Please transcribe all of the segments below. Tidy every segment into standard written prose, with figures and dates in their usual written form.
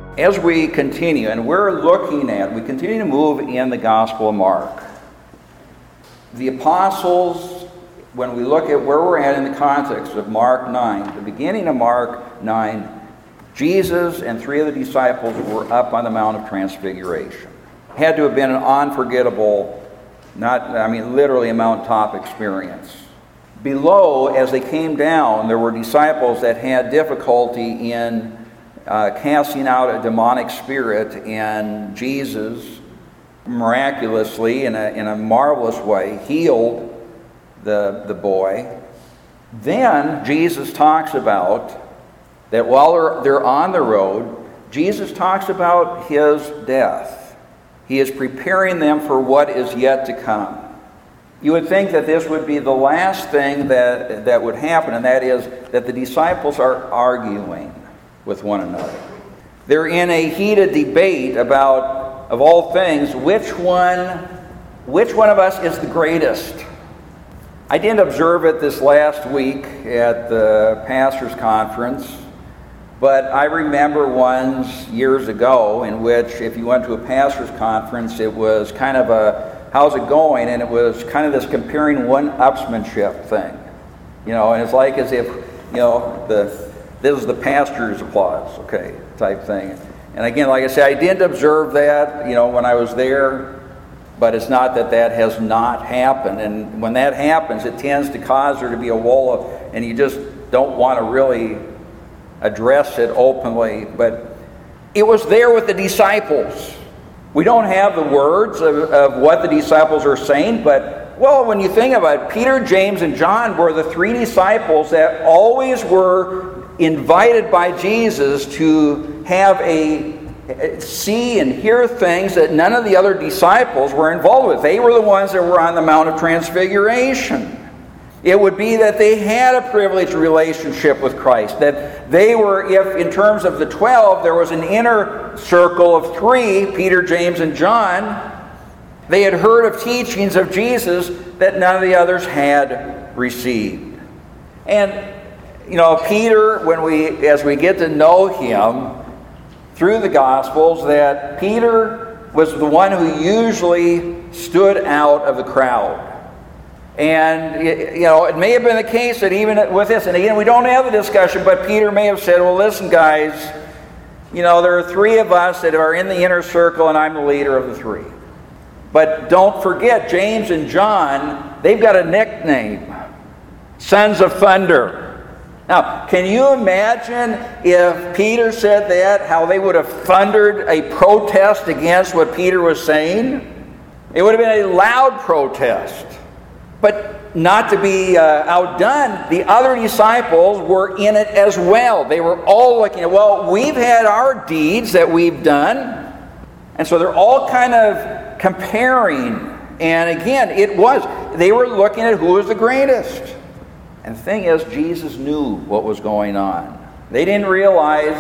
As we continue, and we continue to move in the Gospel of Mark. The apostles, when we look at where we're at in the context of Mark 9, the beginning of Mark 9, Jesus and three of the disciples were up on the Mount of Transfiguration. Had to have been an unforgettable, literally a mountaintop experience. Below, as they came down, there were disciples that had difficulty in casting out a demonic spirit, and Jesus miraculously, in a marvelous way, healed the boy. Then Jesus talks about that while they're on the road, Jesus talks about his death. He is preparing them for what is yet to come. You would think that this would be the last thing that would happen, and that is that the disciples are arguing with one another. They're in a heated debate about, of all things, which one of us is the greatest. I didn't observe it this last week at the pastor's conference, but I remember ones years ago in which if you went to a pastor's conference, it was kind of a, how's it going? And it was kind of this comparing one-upsmanship thing. And it's like as if, this is the pastor's applause, okay, type thing. And again, like I said, I didn't observe that, when I was there, but it's not that has not happened. And when that happens, it tends to cause there to be a wall of, and you just don't want to really address it openly. But it was there with the disciples. We don't have the words of what the disciples are saying, but, well, when you think about it, Peter, James, and John were the three disciples that always were invited by Jesus to see and hear things that none of the other disciples were involved with. They were the ones that were on the Mount of Transfiguration. It would be that they had a privileged relationship with Christ, that they were, if in terms of the 12, there was an inner circle of three, Peter, James, and John, they had heard of teachings of Jesus that none of the others had received. And Peter, as we get to know him through the Gospels, that Peter was the one who usually stood out of the crowd. And, it may have been the case that even with this, and again, we don't have the discussion, but Peter may have said, well, listen, guys, there are three of us that are in the inner circle, and I'm the leader of the three. But don't forget, James and John, they've got a nickname, Sons of Thunder. Now, can you imagine if Peter said that, how they would have thundered a protest against what Peter was saying? It would have been a loud protest. But not to be outdone, the other disciples were in it as well. They were all looking at, well, we've had our deeds that we've done. And so they're all kind of comparing. And again, they were looking at who was the greatest. And the thing is, Jesus knew what was going on. They didn't realize,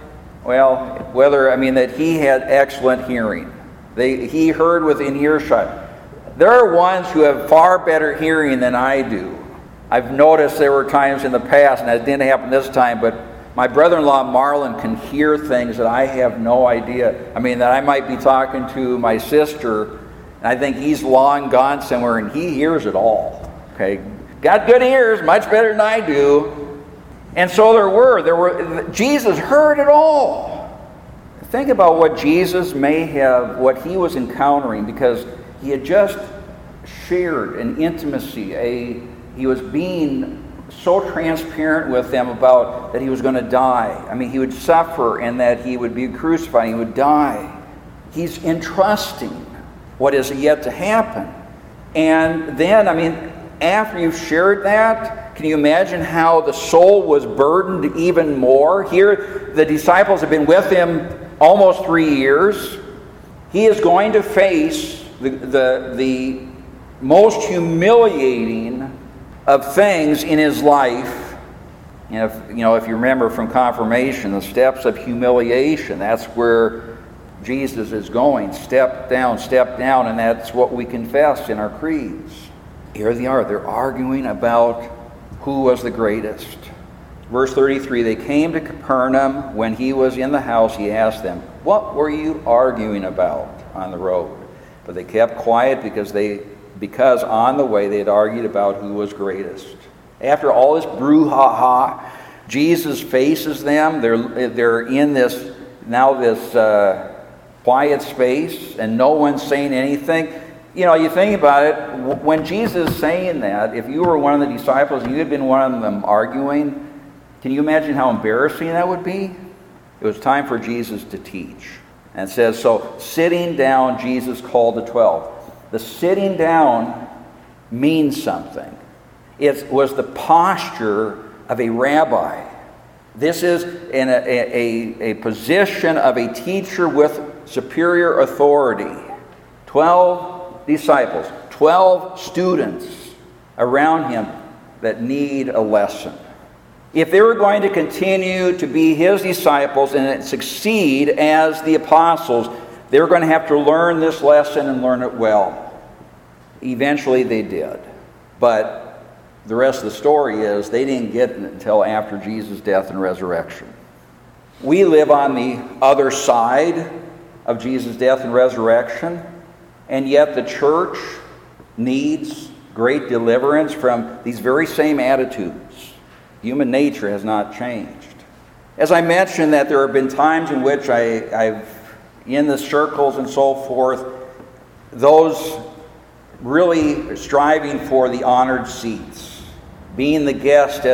that he had excellent hearing. He heard within earshot. There are ones who have far better hearing than I do. I've noticed there were times in the past, and that didn't happen this time, but my brother-in-law Marlon can hear things that I have no idea. That I might be talking to my sister, and I think he's long gone somewhere, and he hears it all. Okay. Got good ears, much better than I do. And so Jesus heard it all. Think about what Jesus what he was encountering, because he had just shared an intimacy. He was being so transparent with them about that he was going to die. He would suffer and that he would be crucified, he would die. He's entrusting what is yet to happen. And then, after you've shared that, can you imagine how the soul was burdened even more? Here, the disciples have been with him almost 3 years. He is going to face the most humiliating of things in his life. If you remember from confirmation, the steps of humiliation, that's where Jesus is going. Step down, and that's what we confess in our creeds. Here they are. They're arguing about who was the greatest. Verse 33, they came to Capernaum. When he was in the house, he asked them, "What were you arguing about on the road?" But they kept quiet because on the way they had argued about who was greatest. After all this brouhaha, Jesus faces them. They're in this quiet space, and no one's saying anything. You know, you think about it, when Jesus is saying that, if you were one of the disciples and you had been one of them arguing, can you imagine how embarrassing that would be? It was time for Jesus to teach. And it says, so sitting down, Jesus called the 12. The sitting down means something. It was the posture of a rabbi. This is in a position of a teacher with superior authority. 12 disciples, 12 students around him that need a lesson. If they were going to continue to be his disciples and succeed as the apostles, they were going to have to learn this lesson and learn it well. Eventually they did. But the rest of the story is they didn't get it until after Jesus' death and resurrection. We live on the other side of Jesus' death and resurrection, and yet the church needs great deliverance from these very same attitudes. Human nature has not changed. As I mentioned, that there have been times in which I've in the circles and so forth, those really striving for the honored seats, being the guest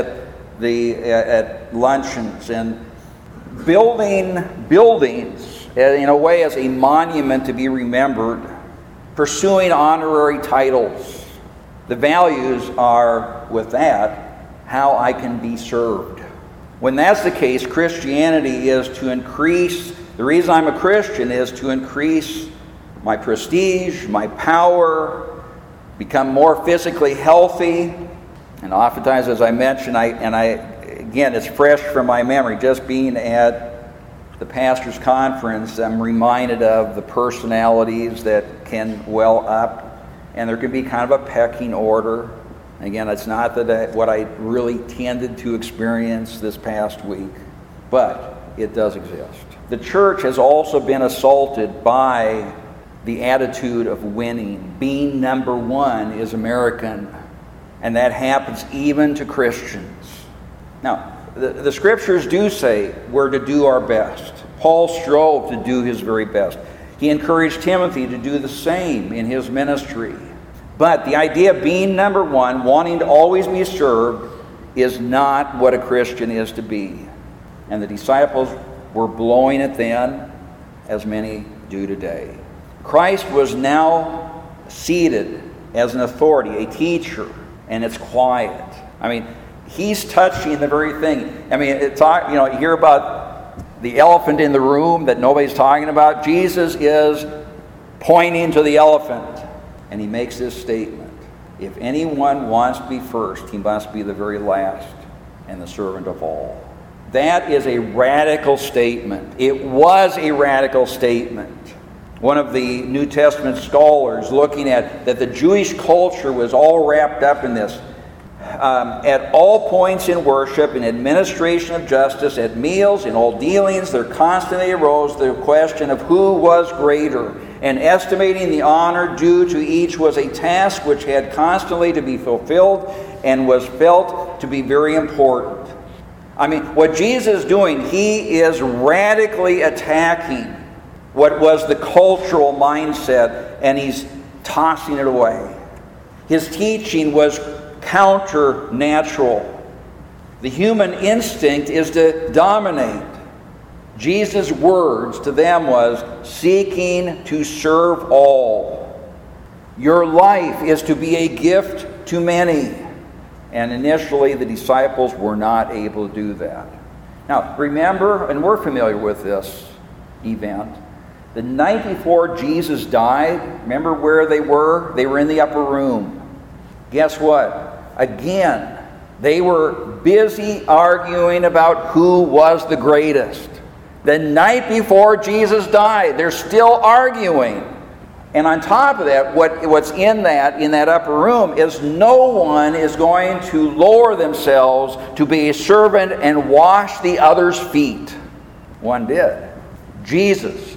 at luncheons, and building buildings in a way as a monument to be remembered, pursuing honorary titles. The values are with that, how I can be served. When that's the case, Christianity is to increase, the reason I'm a Christian is to increase my prestige, my power, become more physically healthy. And oftentimes, as I mentioned, again, it's fresh from my memory, just being at the pastor's conference, I'm reminded of the personalities that can well up, and there can be kind of a pecking order. Again, it's not what I really tended to experience this past week, but it does exist. The church has also been assaulted by the attitude of winning. Being number one is American, and that happens even to Christians. Now, the scriptures do say we're to do our best. Paul strove to do his very best. He encouraged Timothy to do the same in his ministry. But the idea of being number one, wanting to always be served, is not what a Christian is to be. And the disciples were blowing it then, as many do today. Christ was now seated as an authority, a teacher, and it's quiet. I mean, he's touching the very thing. I mean, you hear about the elephant in the room that nobody's talking about. Jesus is pointing to the elephant. And he makes this statement: if anyone wants to be first, he must be the very last and the servant of all. That is a radical statement. It was a radical statement. One of the New Testament scholars looking at that the Jewish culture was all wrapped up in this. At all points in worship, in administration of justice, at meals, in all dealings, there constantly arose the question of who was greater. And estimating the honor due to each was a task which had constantly to be fulfilled and was felt to be very important. I mean, what Jesus is doing, he is radically attacking what was the cultural mindset, and he's tossing it away. His teaching was counter-natural. The human instinct is to dominate. Jesus' words to them was, seeking to serve all. Your life is to be a gift to many. And initially the disciples were not able to do that. Now remember, and we're familiar with this event, the night before Jesus died, remember where they were? They were in the upper room. Guess what? Again, they were busy arguing about who was the greatest. The night before Jesus died, they're still arguing. And on top of that, what's in that upper room is no one is going to lower themselves to be a servant and wash the other's feet. One did. Jesus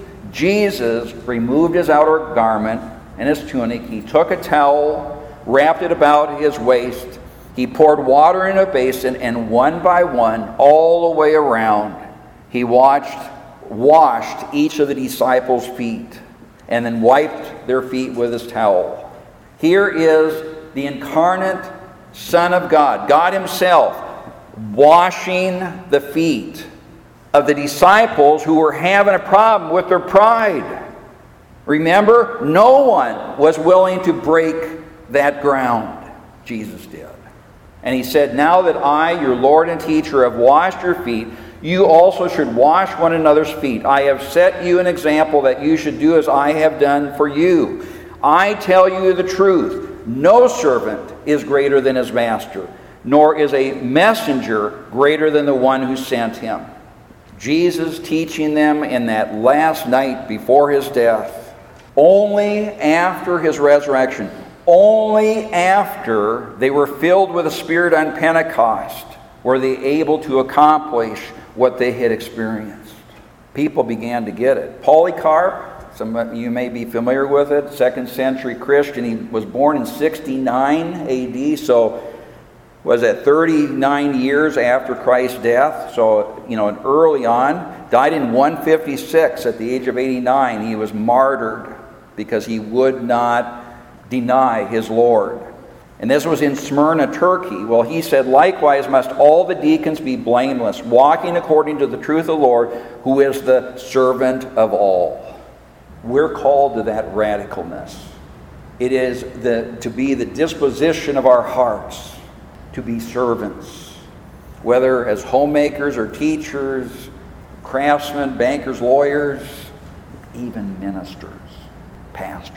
removed his outer garment and his tunic. He took a towel, wrapped it about his waist. He poured water in a basin, and one by one, all the way around, he washed each of the disciples' feet, and then wiped their feet with his towel. Here is the incarnate Son of God, God himself, washing the feet of the disciples who were having a problem with their pride. Remember, no one was willing to break that ground. Jesus did. And he said, now that I, your Lord and teacher, have washed your feet, you also should wash one another's feet. I have set you an example that you should do as I have done for you. I tell you the truth. No servant is greater than his master, nor is a messenger greater than the one who sent him. Jesus teaching them in that last night before his death, only after his resurrection, only after they were filled with the Spirit on Pentecost were they able to accomplish what they had experienced. People began to get it. Polycarp, some of you may be familiar with it, 2nd century Christian. He was born in 69 AD, so was it 39 years after Christ's death? So, early on, died in 156 at the age of 89. He was martyred because he would not deny his Lord. And this was in Smyrna, Turkey. Well, he said, likewise must all the deacons be blameless, walking according to the truth of the Lord, who is the servant of all. We're called to that radicalness. It is to be the disposition of our hearts, to be servants, whether as homemakers or teachers, craftsmen, bankers, lawyers, even ministers, pastors.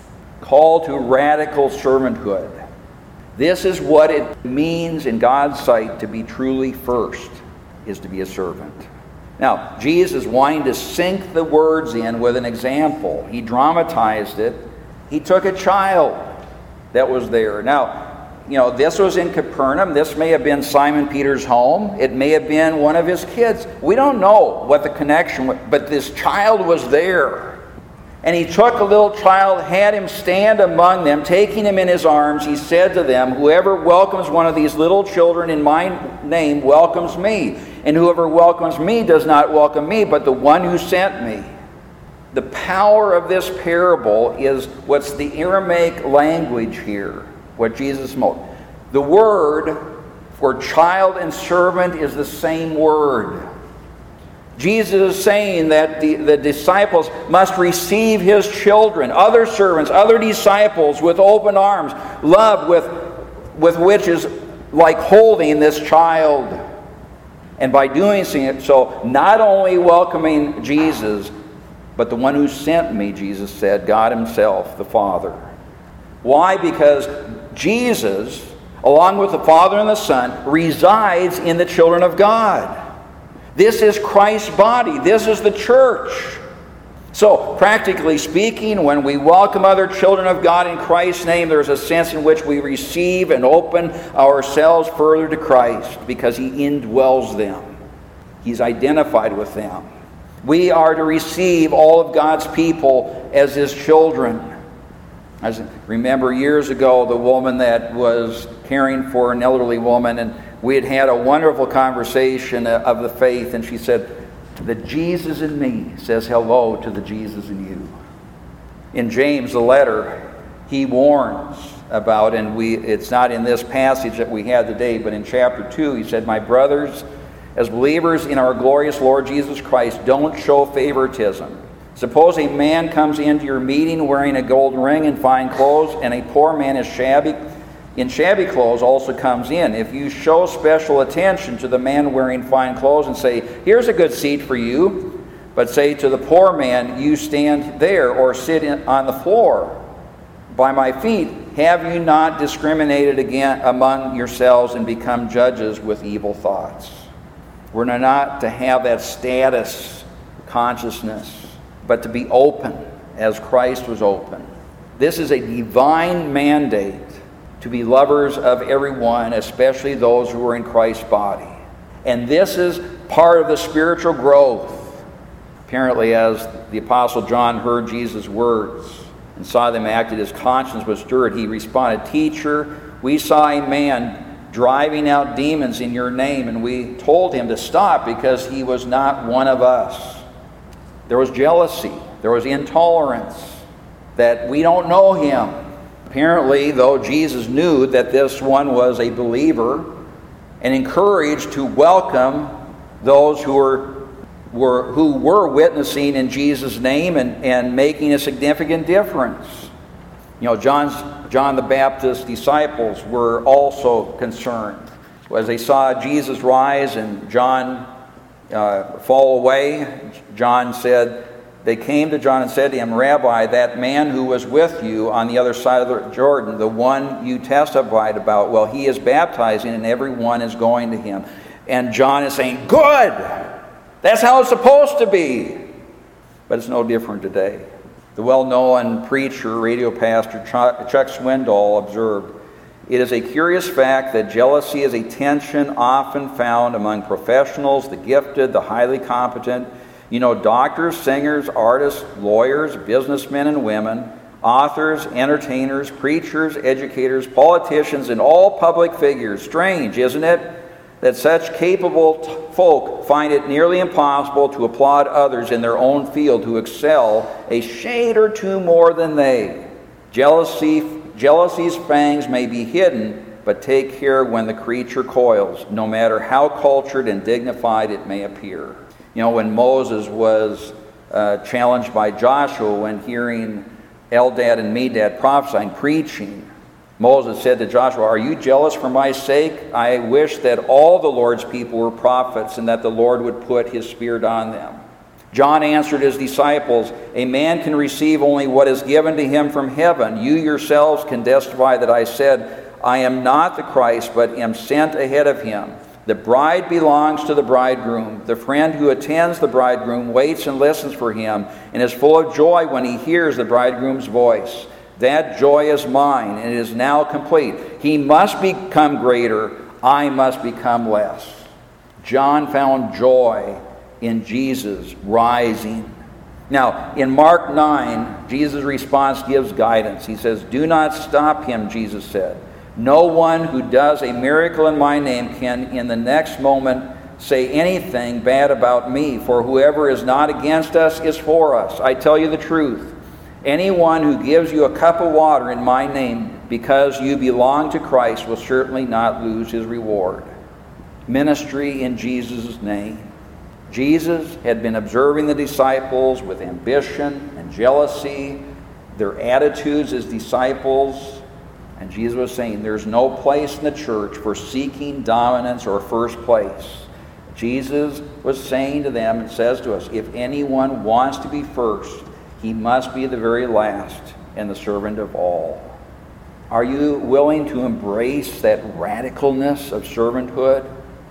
Called to radical servanthood. This is what it means in God's sight to be truly first, is to be a servant. Now, Jesus wanting to sink the words in with an example. He dramatized it. He took a child that was there. Now, this was in Capernaum. This may have been Simon Peter's home. It may have been one of his kids. We don't know what the connection was, but this child was there. And he took a little child, had him stand among them, taking him in his arms. He said to them, whoever welcomes one of these little children in my name welcomes me. And whoever welcomes me does not welcome me, but the one who sent me. The power of this parable is what's the Aramaic language here, what Jesus spoke. The word for child and servant is the same word. Jesus is saying that the disciples must receive his children, other servants, other disciples with open arms, love with which is like holding this child. And by doing so, not only welcoming Jesus, but the one who sent me, Jesus said, God himself, the Father. Why? Because Jesus, along with the Father and the Son, resides in the children of God. This is Christ's body. This is the church. So, practically speaking, when we welcome other children of God in Christ's name, there's a sense in which we receive and open ourselves further to Christ because he indwells them. He's identified with them. We are to receive all of God's people as his children. I remember years ago the woman that was caring for an elderly woman, and we had a wonderful conversation of the faith, and she said, the Jesus in me says hello to the Jesus in you. In James, the letter, he warns about, and it's not in this passage that we had today, but in chapter 2, he said, my brothers, as believers in our glorious Lord Jesus Christ, don't show favoritism. Suppose a man comes into your meeting wearing a gold ring and fine clothes, and a poor man is shabby clothes also comes in. If you show special attention to the man wearing fine clothes and say, here's a good seat for you, but say to the poor man, you stand there or sit on the floor by my feet, have you not discriminated again among yourselves and become judges with evil thoughts? We're not to have that status consciousness, but to be open as Christ was open. This is a divine mandate to be lovers of everyone, especially those who are in Christ's body. And this is part of the spiritual growth. Apparently, as the Apostle John heard Jesus' words and saw them acted, his conscience was stirred. He responded, "Teacher, we saw a man driving out demons in your name, and we told him to stop because he was not one of us." There was jealousy. There was intolerance that we don't know him. Apparently, though, Jesus knew that this one was a believer and encouraged to welcome those who were witnessing in Jesus' name and making a significant difference. You know, John the Baptist's disciples were also concerned. So as they saw Jesus rise and John fall away, they came to John and said to him, "Rabbi, that man who was with you on the other side of the Jordan, the one you testified about, well, he is baptizing and everyone is going to him." And John is saying, "Good! That's how it's supposed to be." But it's no different today. The well-known preacher, radio pastor Chuck Swindoll observed, "It is a curious fact that jealousy is a tension often found among professionals, the gifted, the highly competent. You know, doctors, singers, artists, lawyers, businessmen and women, authors, entertainers, preachers, educators, politicians, and all public figures. Strange, isn't it, that such capable folk find it nearly impossible to applaud others in their own field who excel a shade or two more than they. Jealousy's fangs may be hidden, but take care when the creature coils, no matter how cultured and dignified it may appear." You know, when Moses was challenged by Joshua when hearing Eldad and Medad prophesying, preaching, Moses said to Joshua, "Are you jealous for my sake? I wish that all the Lord's people were prophets and that the Lord would put his Spirit on them." John answered his disciples, "A man can receive only what is given to him from heaven. You yourselves can testify that I said, I am not the Christ, but am sent ahead of him. The bride belongs to the bridegroom. The friend who attends the bridegroom waits and listens for him and is full of joy when he hears the bridegroom's voice. That joy is mine, and it is now complete. He must become greater. I must become less." John found joy in Jesus rising. Now, in Mark 9, Jesus' response gives guidance. He says, "Do not stop him," Jesus said. "No one who does a miracle in my name can in the next moment say anything bad about me, for whoever is not against us is for us. I tell you the truth. Anyone who gives you a cup of water in my name because you belong to Christ will certainly not lose his reward." Ministry in Jesus' name. Jesus had been observing the disciples with ambition and jealousy, their attitudes as disciples. And Jesus was saying there's no place in the church for seeking dominance or first place. Jesus was saying to them and says to us, if anyone wants to be first, he must be the very last and the servant of all. Are you willing to embrace that radicalness of servanthood?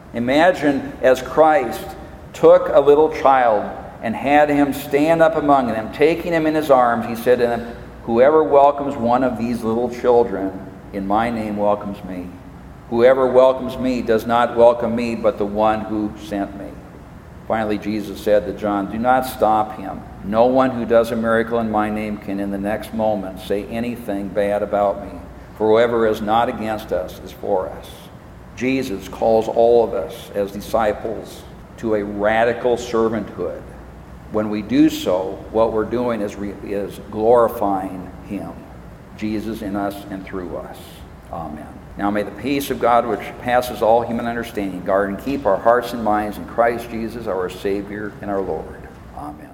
Imagine as Christ took a little child and had him stand up among them, taking him in his arms, he said to them, "Whoever welcomes one of these little children in my name welcomes me. Whoever welcomes me does not welcome me, but the one who sent me." Finally, Jesus said to John, "Do not stop him. No one who does a miracle in my name can in the next moment say anything bad about me. For whoever is not against us is for us." Jesus calls all of us as disciples to a radical servanthood. When we do so, what we're doing is glorifying him, Jesus in us and through us. Amen. Now may the peace of God, which passes all human understanding, guard and keep our hearts and minds in Christ Jesus, our Savior and our Lord. Amen.